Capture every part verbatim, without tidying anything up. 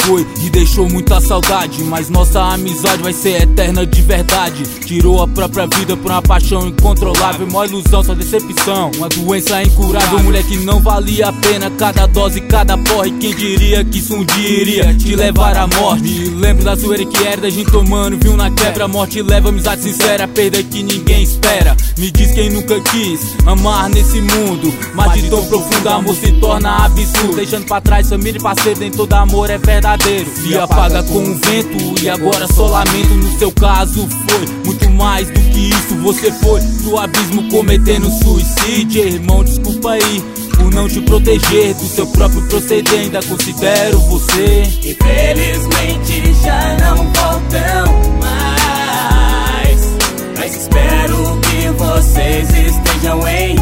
foi e deixou muita saudade, mas nossa amizade vai ser eterna de verdade. Tirou a própria vida por uma paixão incontrolável, mó ilusão, só decepção, uma doença incurável. Mulher que não valia a pena, cada dose, cada porra. E quem diria que isso um dia iria te levar à morte. Me lembro da zoeira que era da gente tomando, viu na quebra. A morte leva amizade sincera, perda que ninguém espera. Me diz quem nunca quis amar nesse mundo, mas de tão profundo amor se torna absurdo. Deixando pra trás família e parceiro, nem todo amor é verdadeiro. Se apaga com o vento e agora só lamento. No seu caso foi muito mais do que isso. Você foi pro abismo cometendo suicídio. Irmão, desculpa aí por não te proteger do seu próprio proceder. Ainda considero você. Infelizmente já não voltam mais, mas espero que vocês estejam em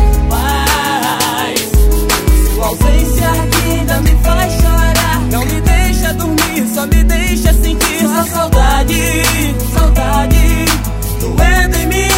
paz. Sua ausência ainda me faz chorar, não me deixa dormir, só me deixa sentir sua saudade, saudade doendo em mim.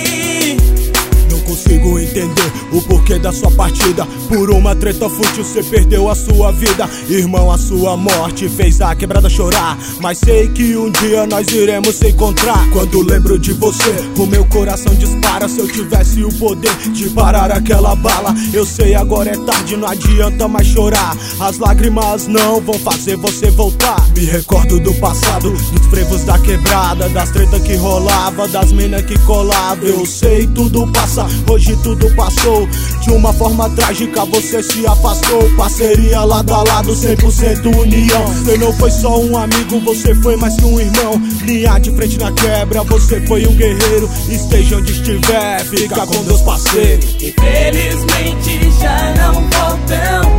Não consigo entender o porquê da sua partida. Por uma treta fútil cê perdeu a sua vida. Irmão, a sua morte fez a quebrada chorar, mas sei que um dia nós iremos se encontrar. Quando lembro de você, o meu coração dispara. Se eu tivesse o poder de parar aquela bala, eu sei agora é tarde, não adianta mais chorar. As lágrimas não vão fazer você voltar. Me recordo do passado, dos frevos da quebrada, das tretas que rolava, das minas que colava. Eu sei, tudo passa, hoje tudo passou. De uma forma trágica você se afastou. Parceria lado a lado, cem por cento união. Você não foi só um amigo, você foi mais que um irmão. Linha de frente na quebra, você foi um guerreiro. Esteja onde estiver, fica com Deus, parceiro. Infelizmente já não voltam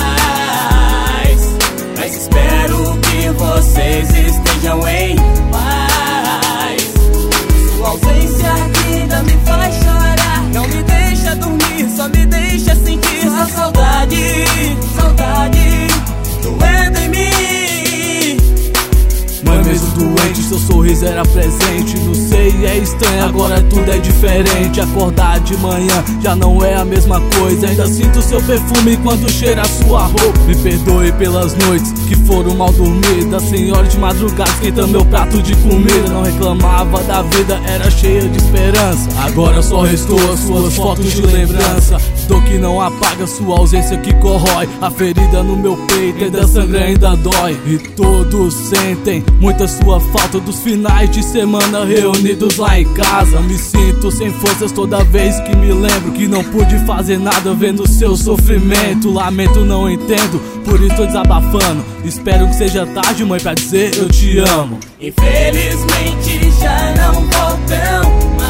mais, mas espero que vocês estejam em paz. Sua ausência ainda me faz chorar, não me deixa dormir, só me deixa sentir sua saudade, saudade doendo em mim. Mãe, mesmo doente, seu sorriso era presente. Não sei, é estranho, agora tudo é diferente. Acordar de manhã já não é a mesma coisa. Ainda sinto seu perfume quando cheira a sua roupa. Me perdoe pelas noites que foram mal dormidas, senhora de madrugada esquentando meu prato de comida. Não reclamava da vida, era cheia de esperança. Agora só restou as suas fotos de lembrança. Dor que não apaga, sua ausência que corrói. A ferida no meu peito ainda sangra, ainda dói. E todos sentem muita sua falta dos finais de semana reunidos lá em casa. Me sinto sem forças toda vez que me lembro que não pude fazer nada vendo seu sofrimento. Lamento, não entendo, por isso tô desabafando. Espero que seja tarde, mãe, pra dizer eu te amo. Infelizmente já não voltam mais,